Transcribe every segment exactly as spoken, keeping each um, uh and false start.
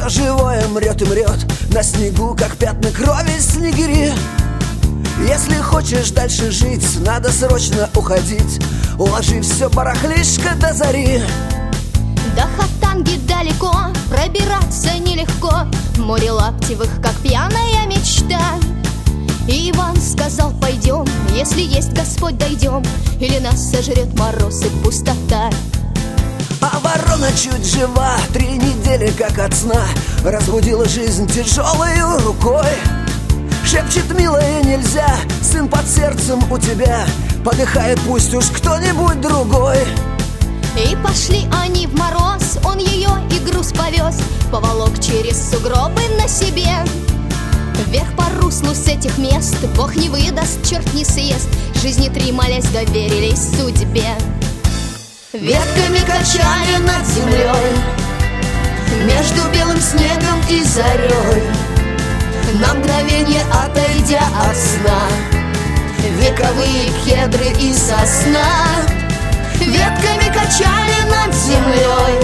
живое мрет и мрет на снегу, как пятна крови снегири. Если хочешь дальше жить, надо срочно уходить. Уложи все барахлишко до зари. До Хатанги далеко, пробираться нелегко. Море лаптевых, как пьяная мечта. И Иван сказал: пойдем, если есть Господь, дойдем, или нас сожрет мороз и пустота. А ворона чуть жива, три недели как от сна, разбудила жизнь тяжелой рукой. Шепчет: милая, нельзя, сын под сердцем у тебя, подыхает пусть уж кто-нибудь другой. И пошли они в мороз, он ее и груз повез, поволок через сугробы на себе. Вверх по руслу с этих мест, Бог не выдаст, черт не съест, жизни три молясь доверились судьбе. Ветками качали над землей, между белым снегом и зарей, на мгновенье отойдя от сна, вековые кедры и сосна. Ветками качали над землей.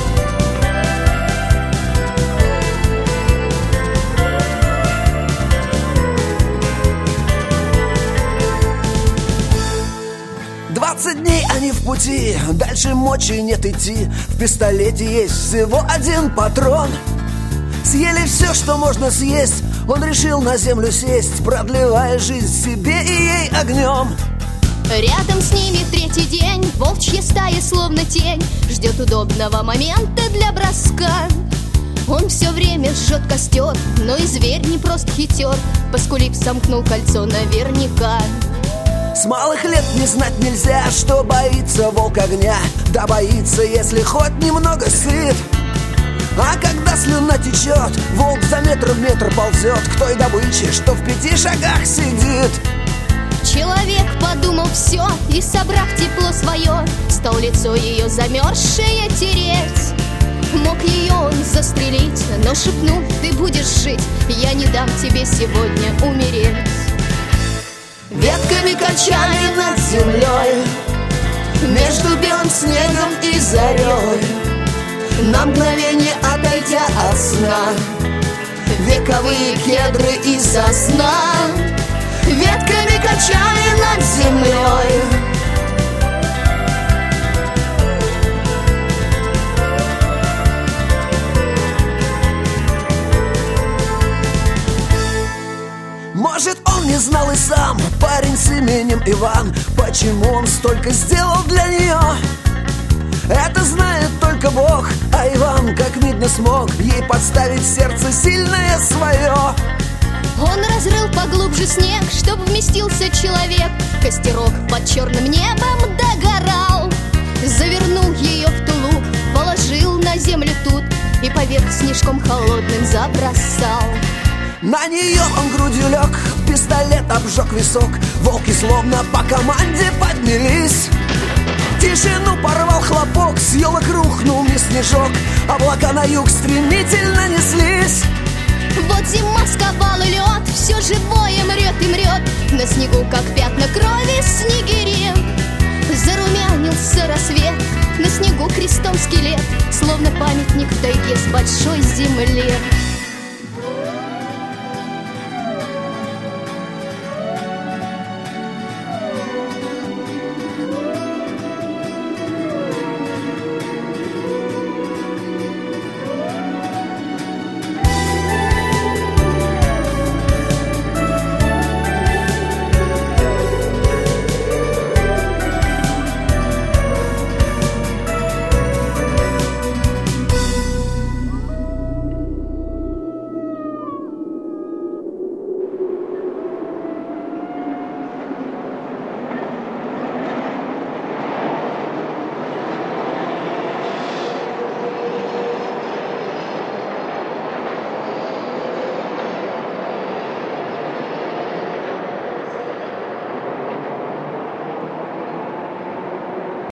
Двадцать дней они в пути, дальше мочи нет идти. В пистолете есть всего один патрон. Съели все, что можно съесть, он решил на землю сесть, продлевая жизнь себе и ей огнем. Рядом с ними третий день, волчья стая словно тень ждет удобного момента для броска. Он все время жжет костер, но и зверь не просто хитер, поскулив, сомкнул кольцо наверняка. С малых лет не знать нельзя, что боится волк огня. Да боится, если хоть немного сыт. А когда слюна течет, волк за метр в метр ползет к той добыче, что в пяти шагах сидит. Человек подумал все и, собрав тепло свое, стал лицо ее замерзшее тереть. Мог ее он застрелить, но шепнул: ты будешь жить, я не дам тебе сегодня умереть. Ветками качали над землей, между белым снегом и зарей, на мгновенье отойдя от сна, вековые кедры и сосна. Ветками качали над землей. Может, он не знал и сам, парень с именем Иван, почему он столько сделал для нее. Это знает только Бог, а Иван, как видно, смог ей подставить сердце сильное свое. Он разрыл поглубже снег, чтоб вместился человек. Костерок под черным небом догорал. Завернул ее в тулуп, положил на землю тут и поверх снежком холодным забросал. На нее он грудью лег, пистолет обжег висок. Волки словно по команде поднялись. Тишину порвал хлопок, с елок рухнул мне снежок. Облака на юг стремительно неслись. Вот зима сковала лед, все живое мрет и мрет, на снегу, как пятна крови снегири. Зарумянился рассвет, на снегу крестом скелет, словно памятник в тайге с большой земли.